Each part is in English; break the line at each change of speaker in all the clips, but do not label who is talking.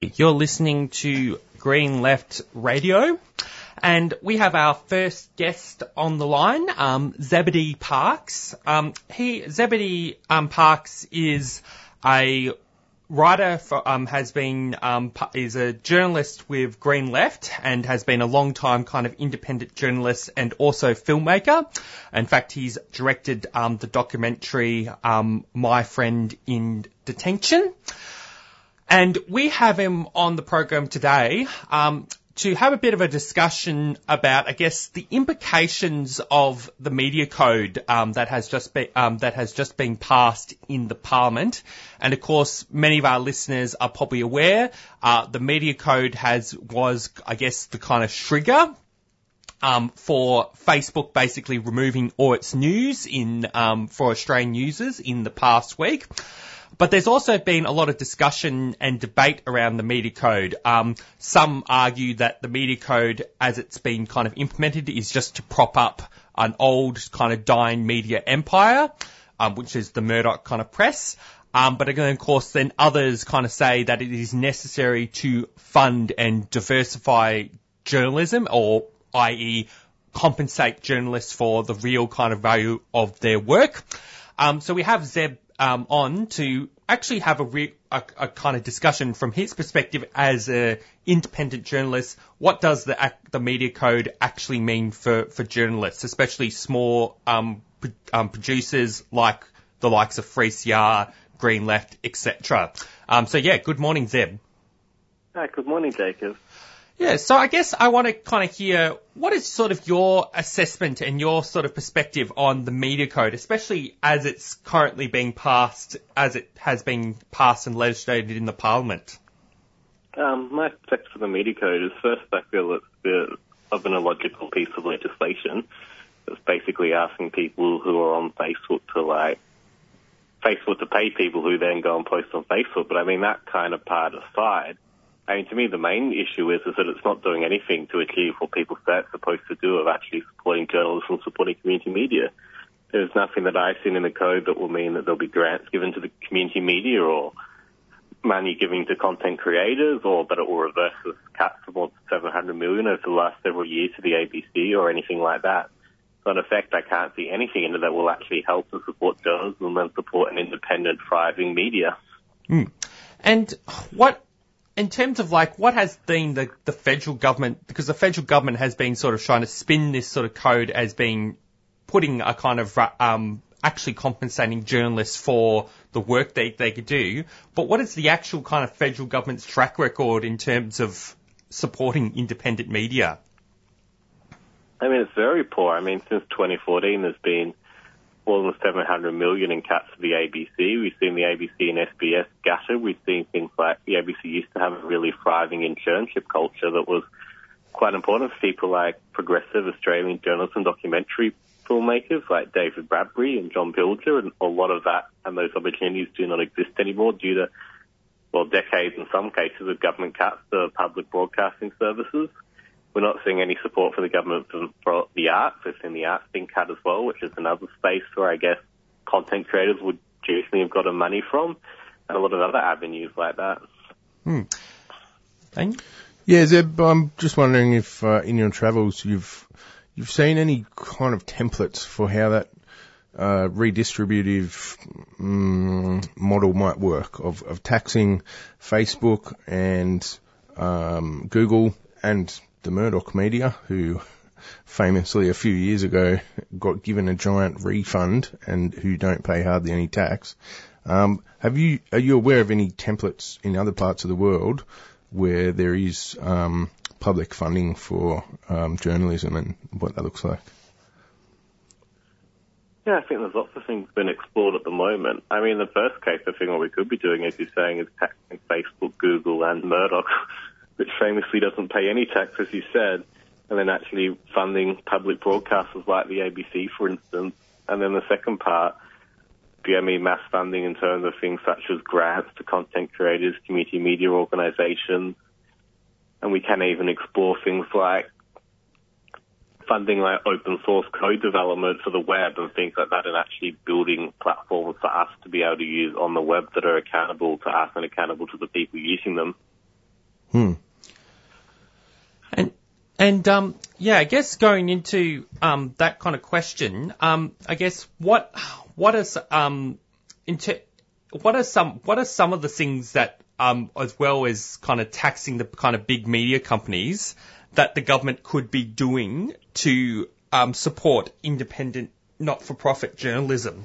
You're listening to Green Left Radio, and we have our first guest on the line, Zebedee Parks. Zebedee Parks is a writer is a journalist with Green Left and has been a long time kind of independent journalist and also filmmaker. In fact, he's directed the documentary My Friend in Detention. And we have him on the program today to have a bit of a discussion about, I guess, the implications of the media code that has just been passed in the Parliament. And of course, many of our listeners are probably aware the media code was, I guess, the kind of trigger for Facebook basically removing all its news for Australian users in the past week. But there's also been a lot of discussion and debate around the media code. Some argue that the media code, as it's been kind of implemented, is just to prop up an old kind of dying media empire, which is the Murdoch kind of press. But again, of course, then others kind of say that it is necessary to fund and diversify journalism, or i.e. compensate journalists for the real kind of value of their work. So we have Zeb on to actually have a kind of discussion from his perspective as an independent journalist. What does the media code actually mean for journalists, especially small producers like the likes of 3CR, Green Left, etc.? Good morning, Zeb.
Hi, good morning, Jacob.
Yeah, so I guess I want to kind of hear what is sort of your assessment and your sort of perspective on the media code, especially as it's currently being passed, as it has been passed and legislated in the Parliament.
My perspective for the media code is, first, I feel it's a bit of an illogical piece of legislation. It's basically asking people who are on Facebook to pay people who then go and post on Facebook. But I mean, that kind of part aside, I mean, to me, the main issue is that it's not doing anything to achieve what people say it's supposed to do of actually supporting journalism and supporting community media. There's nothing that I've seen in the code that will mean that there'll be grants given to the community media or money given to content creators, or that it will reverse the cuts of more than $700 million over the last several years to the ABC or anything like that. So in effect, I can't see anything in it that will actually help to support journalism and support an independent, thriving media.
And in terms of what has been the federal government, because the federal government has been sort of trying to spin this sort of code as being putting a kind of actually compensating journalists for the work they could do, but what is the actual kind of federal government's track record in terms of supporting independent media?
I mean, it's very poor. I mean, since 2014, there's been more than $700 million in cuts to the ABC. We've seen the ABC and SBS gutted. We've seen things like the ABC used to have a really thriving internship culture that was quite important for people like progressive Australian journalists and documentary filmmakers like David Bradbury and John Pilger, and a lot of that and those opportunities do not exist anymore due to, decades in some cases of government cuts to public broadcasting services. We're not seeing any support for the government for the arts. We've seen the arts being cut as well, which is another space where I guess content creators would usually have gotten money from, and a lot of other avenues like that.
Thank you.
Yeah, Zeb, I'm just wondering if in your travels you've seen any kind of templates for how that redistributive model might work of taxing Facebook and Google and the Murdoch media, who famously a few years ago got given a giant refund and who don't pay hardly any tax. Are you aware of any templates in other parts of the world where there is public funding for journalism and what that looks like?
Yeah, I think there's lots of things being explored at the moment. I mean, the first case, I think what we could be doing, as you're saying, is taxing Facebook, Google and Murdoch, which famously doesn't pay any tax, as you said, and then actually funding public broadcasters like the ABC, for instance. And then the second part, BME mass funding in terms of things such as grants to content creators, community media organisations, and we can even explore things like funding like open source code development for the web and things like that, and actually building platforms for us to be able to use on the web that are accountable to us and accountable to the people using them.
I guess going into that kind of question, I guess what are some of the things that as well as kind of taxing the kind of big media companies that the government could be doing to support independent, not-for-profit journalism?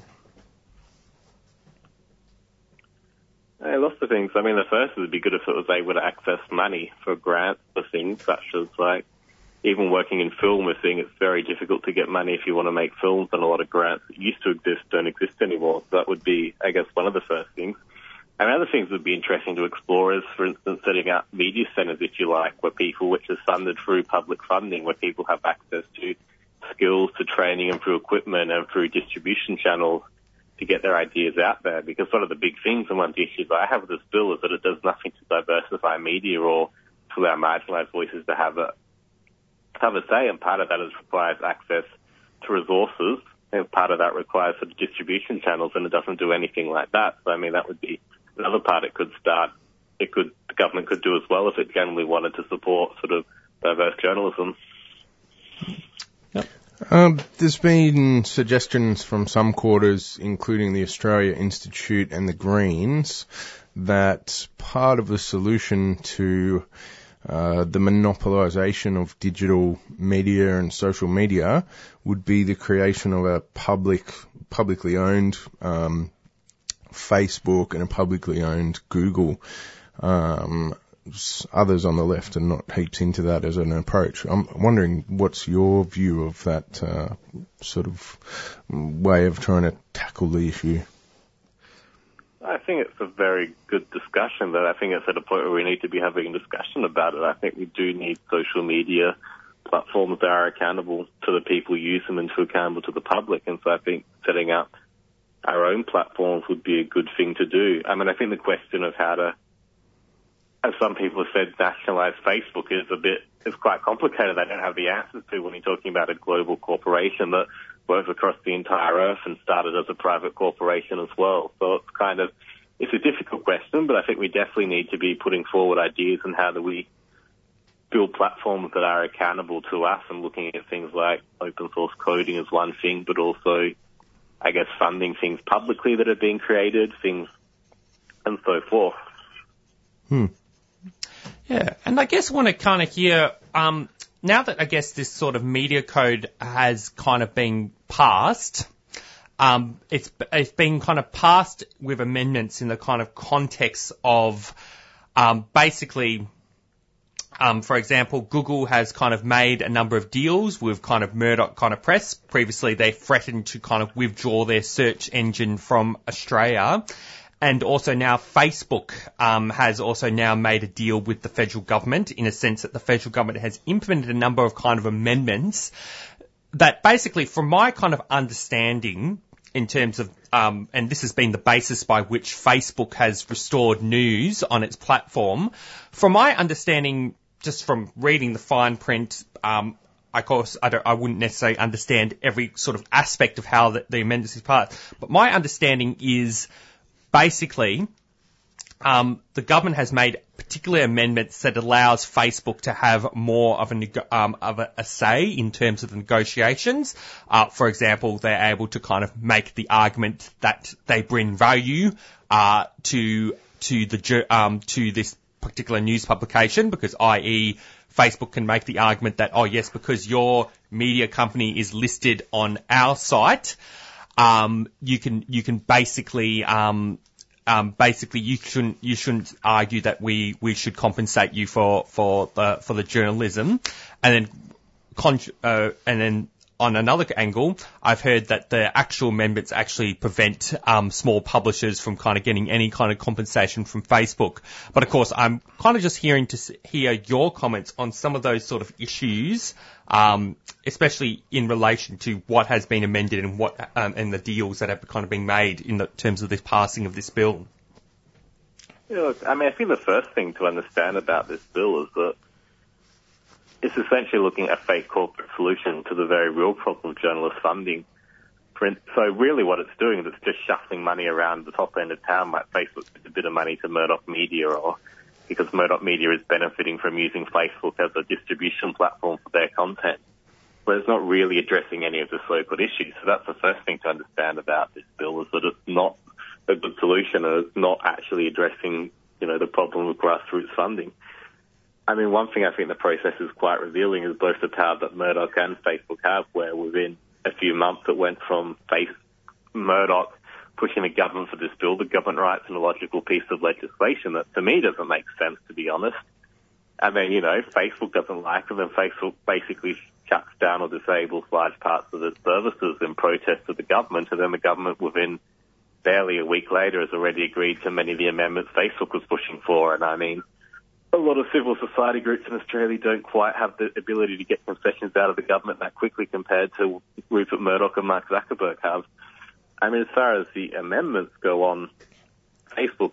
Lots of things. I mean, the first would be good if it was able to access money for grants for things such as, like, even working in film, we're seeing it's very difficult to get money if you want to make films, and a lot of grants that used to exist don't exist anymore. So that would be, I guess, one of the first things. And other things would be interesting to explore is, for instance, setting up media centres, if you like, which is funded through public funding, where people have access to skills, to training and through equipment and through distribution channels to get their ideas out there. Because one of the big things and one of the issues I have with this bill is that it does nothing to diversify media or to allow marginalised voices to have a say, and part of that requires access to resources, and part of that requires sort of distribution channels, and it doesn't do anything like that. So, I mean, that would be another part the government could do as well if it generally wanted to support sort of diverse journalism.
Yep.
There's been suggestions from some quarters, including the Australia Institute and the Greens, that part of the solution to the monopolisation of digital media and social media would be the creation of a publicly owned Facebook and a publicly owned Google. Others on the left are not heaps into that as an approach. I'm wondering what's your view of that sort of way of trying to tackle the issue?
I think it's a very good discussion, but I think it's at a point where we need to be having a discussion about it. I think we do need social media platforms that are accountable to the people who use them and to accountable to the public. And so I think setting up our own platforms would be a good thing to do. I mean, I think the question of how to, as some people have said, nationalise Facebook is quite complicated. They don't have the answers to when you're talking about a global corporation that works across the entire earth and started as a private corporation as well. So it's a difficult question, but I think we definitely need to be putting forward ideas on how do we build platforms that are accountable to us, and looking at things like open source coding is one thing, but also, I guess, funding things publicly that are being created, things and so forth.
Yeah, and I guess I want to kind of hear, now that I guess this sort of media code has kind of been passed, it's been kind of passed with amendments in the kind of context of basically, for example, Google has kind of made a number of deals with kind of Murdoch kind of press. Previously, they threatened to kind of withdraw their search engine from Australia. And also now Facebook has also now made a deal with the federal government, in a sense that the federal government has implemented a number of kind of amendments that basically, from my kind of understanding in terms of, and this has been the basis by which Facebook has restored news on its platform, from my understanding, just from reading the fine print, of course, I wouldn't necessarily understand every sort of aspect of how the amendments is passed, but my understanding is basically, the government has made particular amendments that allows Facebook to have more of a say in terms of the negotiations. For example, they're able to kind of make the argument that they bring value to this particular news publication, because, i.e., Facebook can make the argument that, oh yes, because your media company is listed on our site, you can basically you shouldn't argue that we should compensate you for the journalism, and then on another angle, I've heard that the actual amendments actually prevent small publishers from kind of getting any kind of compensation from Facebook. But of course, I'm kind of just hear your comments on some of those sort of issues, especially in relation to what has been amended and what and the deals that have kind of been made in the terms of the passing of this bill.
Yeah, look, I mean, I think the first thing to understand about this bill is that it's essentially looking at a fake corporate solution to the very real problem of journalist funding. So really what it's doing is it's just shuffling money around the top end of town, like Facebook gives a bit of money to Murdoch Media, or because Murdoch Media is benefiting from using Facebook as a distribution platform for their content. But it's not really addressing any of the so-called issues. So that's the first thing to understand about this bill, is that it's not a good solution, and it's not actually addressing, the problem of grassroots funding. I mean, one thing I think the process is quite revealing is both the power that Murdoch and Facebook have, where within a few months it went from Murdoch pushing the government for this bill, the government writes an illogical piece of legislation that to me doesn't make sense, to be honest. And then, Facebook doesn't like it, and Facebook basically shuts down or disables large parts of its services in protest of the government, and then the government within barely a week later has already agreed to many of the amendments Facebook was pushing for. And I mean, a lot of civil society groups in Australia don't quite have the ability to get concessions out of the government that quickly compared to Rupert Murdoch and Mark Zuckerberg have. I mean, as far as the amendments go on Facebook,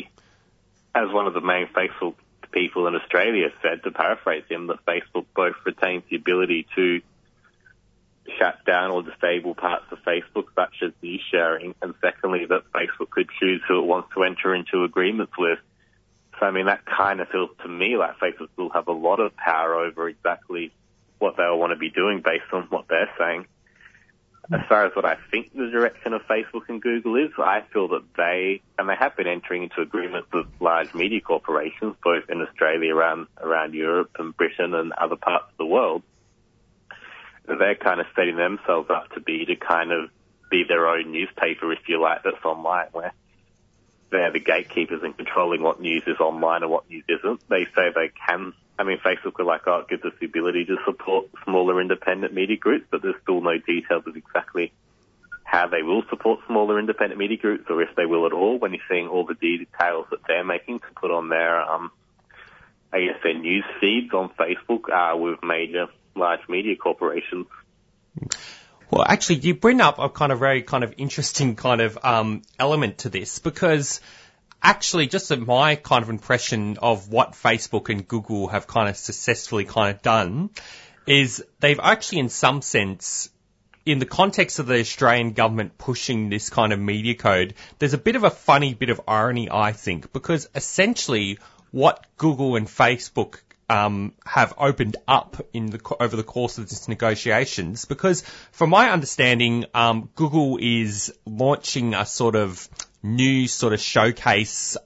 as one of the main Facebook people in Australia said, to paraphrase him, that Facebook both retains the ability to shut down or disable parts of Facebook, such as news sharing, and secondly, that Facebook could choose who it wants to enter into agreements with. So, I mean, that kind of feels to me like Facebook will have a lot of power over exactly what they'll want to be doing based on what they're saying. As far as what I think the direction of Facebook and Google is, I feel that they have been entering into agreements with large media corporations, both in Australia, around Europe and Britain and other parts of the world. They're kind of setting themselves up to kind of be their own newspaper, if you like, that's online, where they're the gatekeepers and controlling what news is online and what news isn't. They say they can. I mean, Facebook are like, it gives us the ability to support smaller independent media groups, but there's still no details of exactly how they will support smaller independent media groups, or if they will at all, when you're seeing all the details that they're making to put on their, their news feeds on Facebook with major large media corporations.
Well, actually, you bring up a kind of very kind of interesting kind of element to this, because actually, just my kind of impression of what Facebook and Google have kind of successfully kind of done is they've actually, in some sense, in the context of the Australian government pushing this kind of media code, there's a bit of a funny bit of irony, I think, because essentially what Google and Facebook have opened up over the course of this negotiations, because from my understanding, Google is launching a sort of news sort of showcase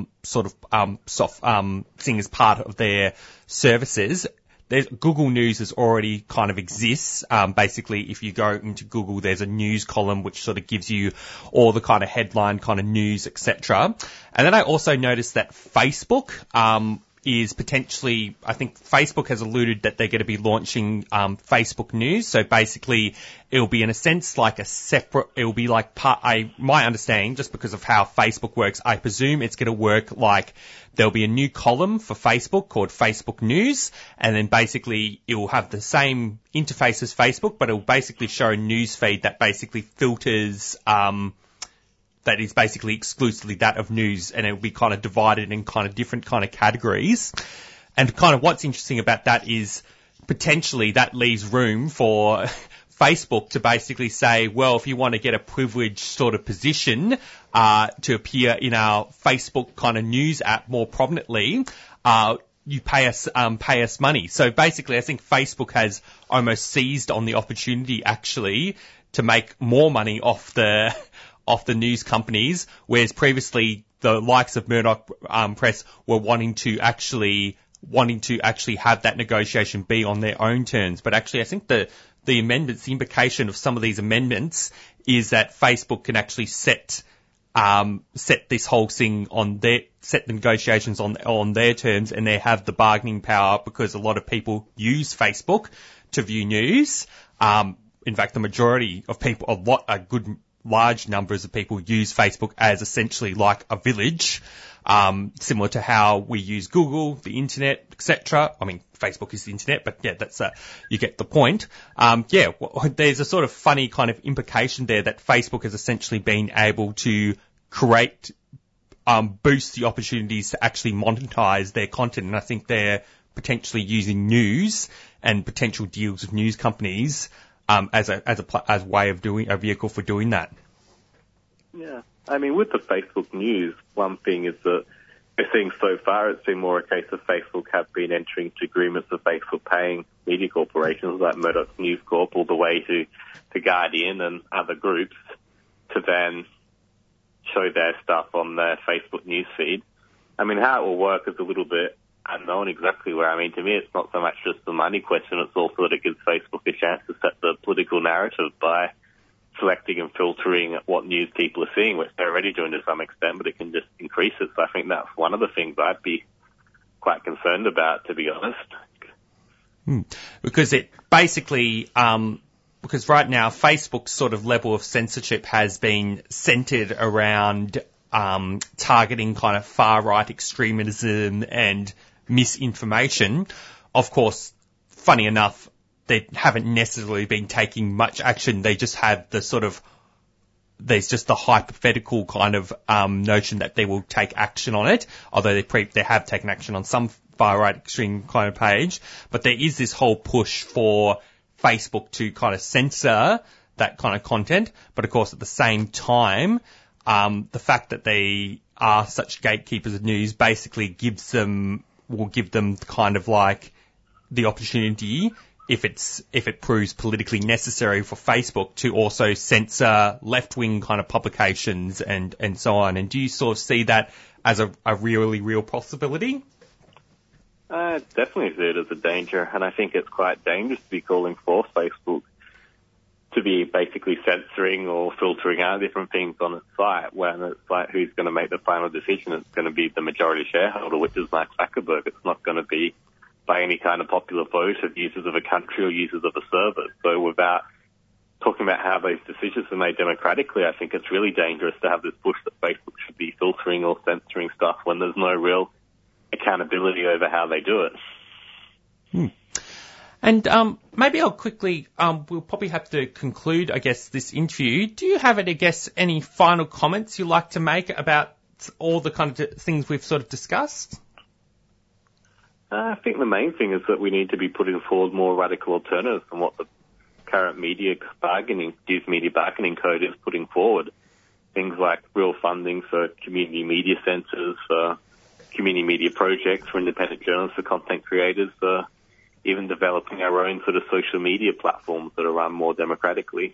soft thing as part of their services. Google News is already kind of exists. Basically, if you go into Google, there's a news column which sort of gives you all the kind of headline kind of news, etc. And then I also noticed that Facebook is potentially, I think Facebook has alluded that they're going to be launching Facebook News. So basically, it'll be in a sense like it'll be like my understanding, just because of how Facebook works, I presume it's going to work like there'll be a new column for Facebook called Facebook News, and then basically it will have the same interface as Facebook, but it will basically show a news feed that basically filters that is basically exclusively that of news, and it will be kind of divided in kind of different kind of categories. And kind of what's interesting about that is potentially that leaves room for Facebook to basically say, well, if you want to get a privileged sort of position to appear in our Facebook kind of news app more prominently, you pay us money. So basically, I think Facebook has almost seized on the opportunity actually to make more money off the news companies, whereas previously the likes of Murdoch Press were wanting to actually have that negotiation be on their own terms. But actually, I think the amendments, the implication of some of these amendments is that Facebook can actually set this whole thing set the negotiations on their terms, and they have the bargaining power because a lot of people use Facebook to view news. In fact, the majority of people, large numbers of people use Facebook as essentially like a village, similar to how we use Google, the internet, etc. I mean, Facebook is the internet, but yeah, that's you get the point. There's a sort of funny kind of implication there that Facebook has essentially been able to boost the opportunities to actually monetize their content, and I think they're potentially using news and potential deals with news companies as a way of doing a vehicle for doing that.
Yeah, I mean, with the Facebook News, one thing is that we're seeing so far, it's been more a case of Facebook have been entering into agreements with Facebook paying media corporations like Murdoch News Corp all the way to Guardian and other groups to then show their stuff on their Facebook newsfeed. I mean, how it will work is a little bit unknown exactly where. I mean, to me, it's not so much just the money question. It's also that it gives Facebook a chance to set the political narrative by selecting and filtering what news people are seeing, which they're already doing to some extent, but it can just increase it. So I think that's one of the things I'd be quite concerned about, to be honest.
Because it basically, because right now Facebook's sort of level of censorship has been centered around targeting kind of far-right extremism and misinformation. Of course, funny enough, they haven't necessarily been taking much action. They just have the sort of, there's just the hypothetical kind of notion that they will take action on it, although they have taken action on some far-right extreme kind of page. But there is this whole push for Facebook to kind of censor that kind of content. But of course, at the same time, the fact that they are such gatekeepers of news basically will give them kind of like the opportunity, if it proves politically necessary for Facebook, to also censor left-wing kind of publications and so on. And do you sort of see that as a really real possibility?
I definitely see it as a danger, and I think it's quite dangerous to be calling for Facebook to be basically censoring or filtering out different things on its site, when it's like who's going to make the final decision. It's going to be the majority shareholder, which is Mark Zuckerberg. It's not going to be by any kind of popular vote of users of a country or users of a service. So without talking about how those decisions are made democratically, I think it's really dangerous to have this push that Facebook should be filtering or censoring stuff when there's no real accountability over how they do it.
And maybe I'll quickly, we'll probably have to conclude, I guess, this interview. Do you have, any final comments you'd like to make about all the kind of things we've sort of discussed?
I think the main thing is that we need to be putting forward more radical alternatives than what the current news media bargaining code is putting forward. Things like real funding for community media centres, for community media projects, for independent journalists, for content creators, for even developing our own sort of social media platforms that are run more democratically.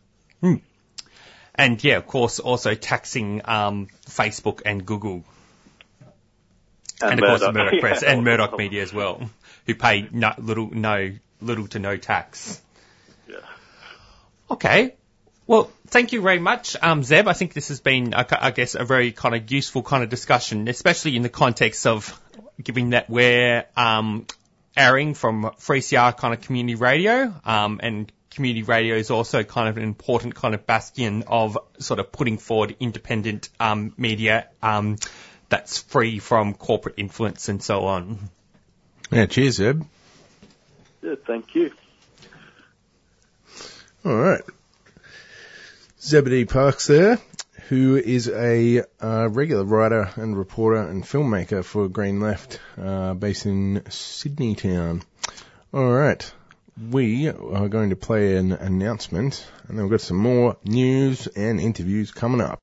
And yeah, of course, also taxing Facebook and Google. And of course, the Murdoch Press and Murdoch Media as well, who pay little to no tax.
Yeah.
Okay. Well, thank you very much, Zeb. I think this has been, I guess, a very kind of useful kind of discussion, especially in the context of given that we're airing from 3CR kind of community radio, and community radio is also kind of an important kind of bastion of sort of putting forward independent media that's free from corporate influence and so on.
Yeah, cheers, Zeb.
Yeah, thank you.
All right. Zebedee Parks there, who is a regular writer and reporter and filmmaker for Green Left, based in Sydney town. All right. We are going to play an announcement, and then we've got some more news and interviews coming up.